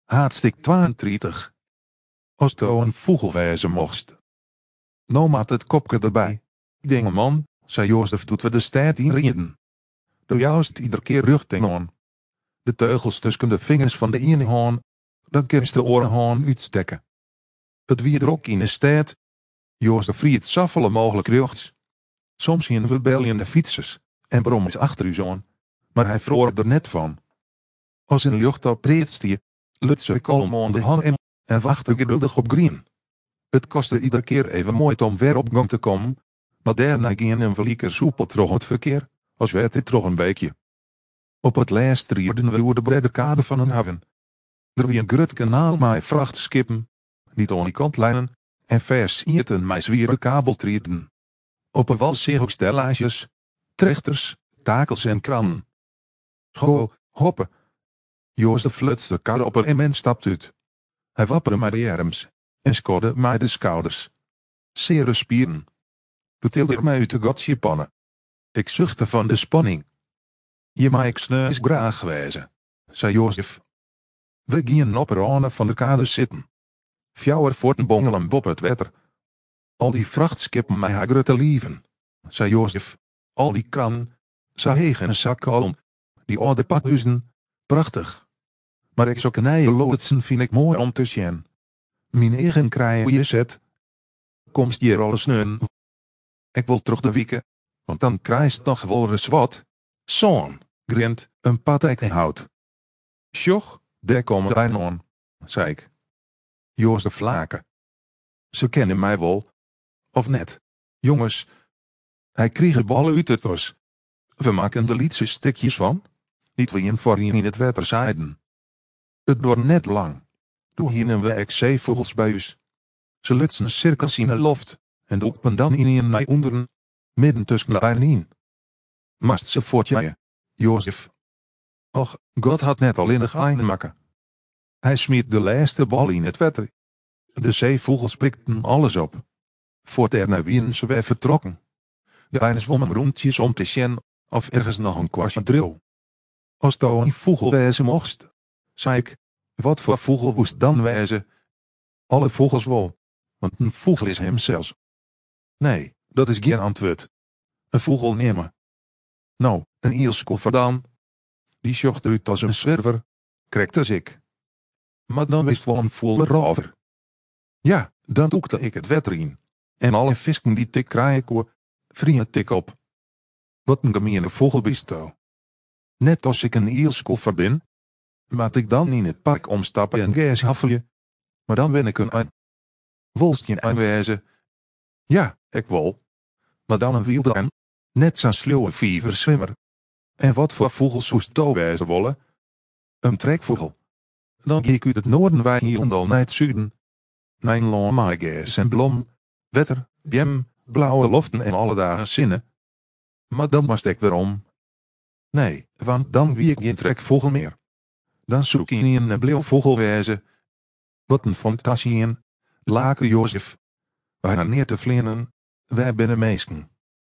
Haatstik 32. Als to een vogel wezen mocht. Nou maat het kopje erbij. Dingeman, zei Jozef doet we de stad inrieden. Doe juist iedere keer richting aan. De teugels tussen de vingers van de ene haan, dan kunst de orenhaan uitstekken. Het wie er ook in de stad. Jozef riet zoveel mogelijk rechts. Soms hien verbeljende fietsers en brommers achter u zoon, maar hij vroor er net van. Als een lucht op reed stier, lut ze kalm de hand in en wachtte geduldig op green. Het kostte iedere keer even moeite om weer op gang te komen, maar daarna ging een verlieker soepel terug het verkeer, als werd dit terug een beekje. Op het laatst rierden we over de brede kade van een haven. Er wie een grut kanaal met vrachtskippen, die aan die kant lijnen, en vers eten met zwieren kabeltrieten. Op een wal zie ook stellages, trechters, takels en krannen. Go, hoppen. Jozef flutste de kar op en men stapt uit. Hij wapperde met de arms en skorde met de schouders. Zere spieren. Doe tilde mij uit de godsjepannen. Ik zuchtte van de spanning. Je mag ik sneus graag wezen, zei Jozef. We gingen op de randen van de kade zitten. Fjouwer voorten bongelen bob het wetter. Al die vrachtskippen mij haar grutte lieven, zei Jozef. Al die krannen, zei hegen en zakkolom, die oude pakhuizen, prachtig. Maar ik zo knijen loodsen vind ik mooi om te zien. Mijn eigen krijgen je zet. Komst hier alles neun. Ik wil terug de wieken, want dan krijst nog wel eens wat. Zo'n, grint, een patek hout. Sjoch, daar komen wij aan, zei ik. Jozef laken. Ze kennen mij wel. Of net. Jongens. Hij kreeg de ballen uit het was. We maken de lietse stukjes van. Niet wie voor je in het water zeiden. Het wordt net lang. Toen hienen we ik zeevogels bij us. Ze lutsen cirkels in de loft. En doepen dan in mij onderen. Midden tussen de eieren. Mast ze voortjagen, Jozef. Och, God had net al in de gein maken. Hij smiet de laatste bal in het water. De zeevogels pikten alles op. Voortdurend wien ze weer vertrokken. De einen zwommen rondjes om te zien of ergens nog een kwastje drill. Als to een vogel wezen mocht, zei ik, wat voor vogel woest dan wezen? Alle vogels wel, want een vogel is hem zelfs. Nee, dat is geen antwoord. Een vogel nemen. Nou, een eelskoffer dan. Die sjocht uit als een zwerver, kreeg als ik. Maar dan wist wel een volle rover. Ja, dan doekte ik het water in. En alle visken die tik kraaien vrieën tik op. Wat een gemeene vogel bisto. Net als ik een eelskoffer ben, maat ik dan in het park omstappen en gaas haffelje. Maar dan ben ik een ein. Wolst je aanwijzen? Ja, ik wil. Maar dan een wilde ein. Net zo'n sluwe vieverzwimmer. En wat voor vogels hoest to wijzen wollen? Een trekvogel. Dan ging ik uit het noorden wij hielendal naar het zuiden. Mijn long maaigaas en blom, wetter, bjem, blauwe loften en alle dagen zinnen. Maar dan moest ik weer om. Nee, want dan wie ik geen trekvogel meer. Dan zoek ik in een blauw vogel wezen. Wat een fantasie in. Laken Jozef. Wij gaan neer te vliegen. Wij binnen meesken.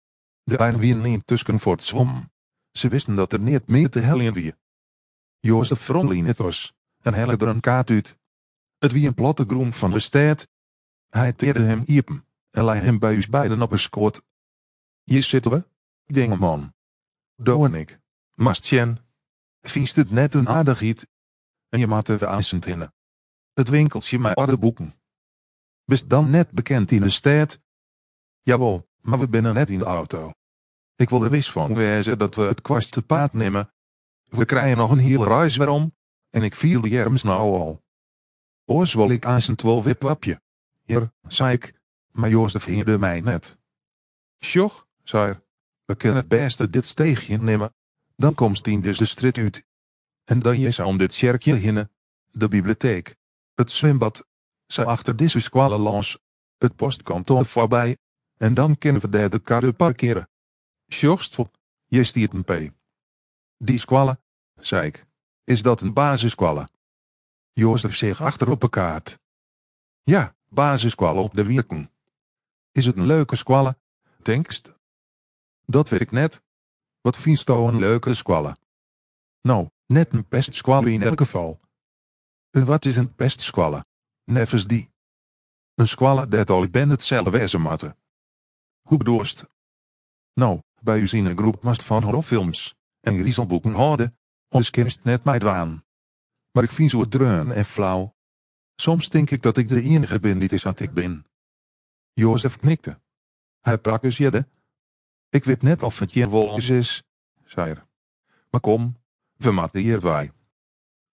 De een wie niet tussen voor het zwom. Ze wisten dat er niet meer te helien wie. Jozef frontlien het was. En helle er een kaart uit. Het wie een platte groen van de stad. Hij teerde hem iepen. En lei hem bij ons beiden op een schoot. Hier zitten we, dingeman. Do en ik. Mastjen. Viest het net een aardigheid. En je maat even eisend hinnen. Het winkeltje met oude boeken. Bist dan net bekend in de stad? Jawel, maar we binnen net in de auto. Ik wil er wis van wezen dat we het kwast te paard nemen. We krijgen nog een hele reis waarom. En ik viel de jerms nou al. Oors wil ik eisend wel wipwapje. Hier, zei ik. Maar Jozef hinderde mij net. Sjoch, zei er. We kunnen het beste dit steegje nemen. Dan komt die dus de strit uit. En dan je zou om dit kerkje hinnen. De bibliotheek. Het zwembad. Zij achter deze squale langs. Het postkantoor voorbij. En dan kunnen we daar de karre parkeren. Sjochstvol. Je stiert een p. Die squale, zei ik. Is dat een basissquale? Jozef zich achter op een kaart. Ja, basissquale op de Wierken. Is het een leuke squale, denkst? Dat weet ik net. Wat vindt jou een leuke squale? Nou, net een pestsquale in elk geval. En wat is een pestsqualle? Neffens die. Een squalle dat al ben hetzelfde wezen matte. Hoe bedoelst? Nou, bij u zien een groep mast van horrorfilms en griezelboeken houden, ons kerst net mij dwaan. Maar ik vind zo dreun en flauw. Soms denk ik dat ik de enige ben die is wat ik ben. Jozef knikte. Hij brak dus jedde. Ik weet net of het je wel eens is, zei er. Maar kom, we maken hier wij.